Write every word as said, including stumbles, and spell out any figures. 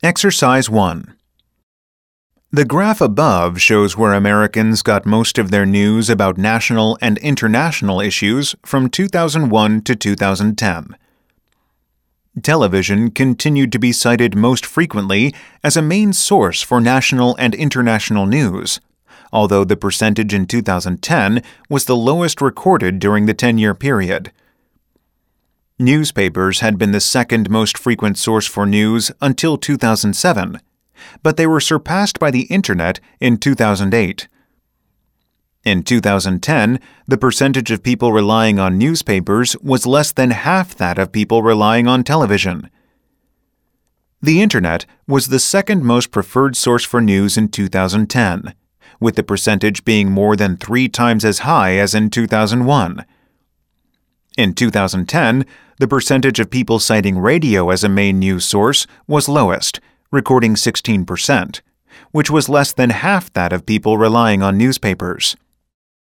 Exercise one. The graph above shows where Americans got most of their news about national and international issues from two thousand one to two thousand ten. Television continued to be cited most frequently as a main source for national and international news, although the percentage in two thousand ten was the lowest recorded during the ten-year period. Newspapers had been the second most frequent source for news until two thousand seven, but they were surpassed by the Internet in two thousand eight. In two thousand ten, the percentage of people relying on newspapers was less than half that of people relying on television. The Internet was the second most preferred source for news in two thousand ten, with the percentage being more than three times as high as in two thousand one. In two thousand ten, the percentage of people citing radio as a main news source was lowest, recording sixteen percent, which was less than half that of people relying on newspapers.